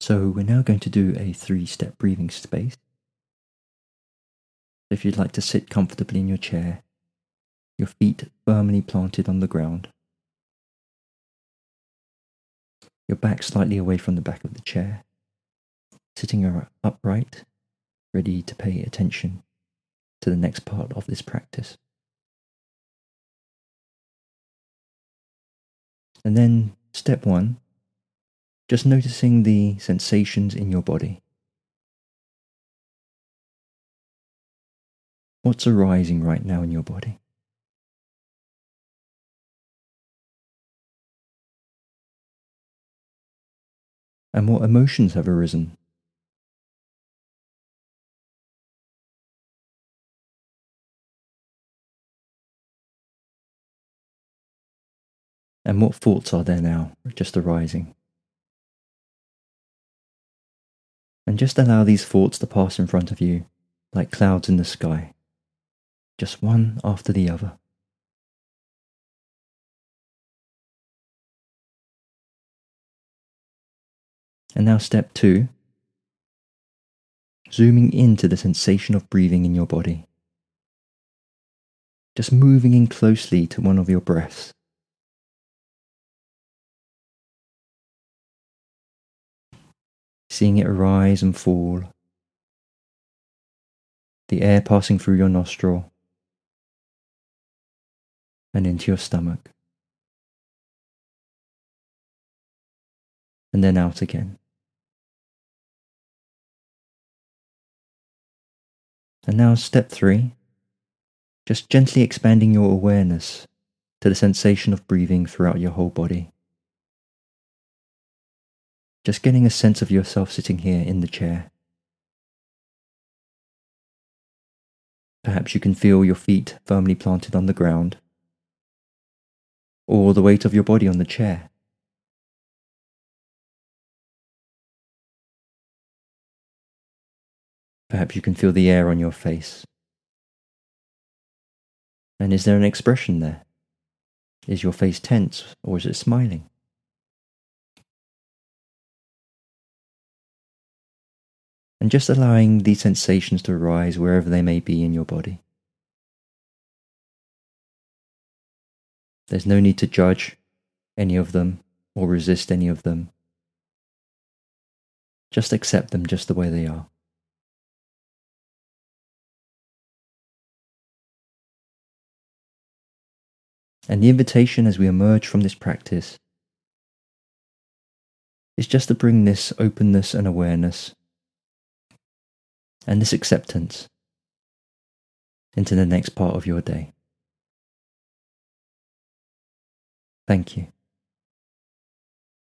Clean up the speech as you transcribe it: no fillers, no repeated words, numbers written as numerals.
So we're now going to do a 3-step breathing space. If you'd like to sit comfortably in your chair, your feet firmly planted on the ground, your back slightly away from the back of the chair, sitting upright, ready to pay attention to the next part of this practice. And then step 1, just noticing the sensations in your body. What's arising right now in your body? And what emotions have arisen? And what thoughts are there now, just arising? And just allow these thoughts to pass in front of you like clouds in the sky, just one after the other. And now step 2, zooming into the sensation of breathing in your body. Just moving in closely to one of your breaths. Seeing it arise and fall. The air passing through your nostril and into your stomach. And then out again. And now step 3, just gently expanding your awareness to the sensation of breathing throughout your whole body. Just getting a sense of yourself sitting here in the chair. Perhaps you can feel your feet firmly planted on the ground, or the weight of your body on the chair. Perhaps you can feel the air on your face. And is there an expression there? Is your face tense or is it smiling? And just allowing these sensations to arise wherever they may be in your body. There's no need to judge any of them or resist any of them. Just accept them just the way they are. And the invitation as we emerge from this practice is just to bring this openness and awareness and this acceptance into the next part of your day. Thank you.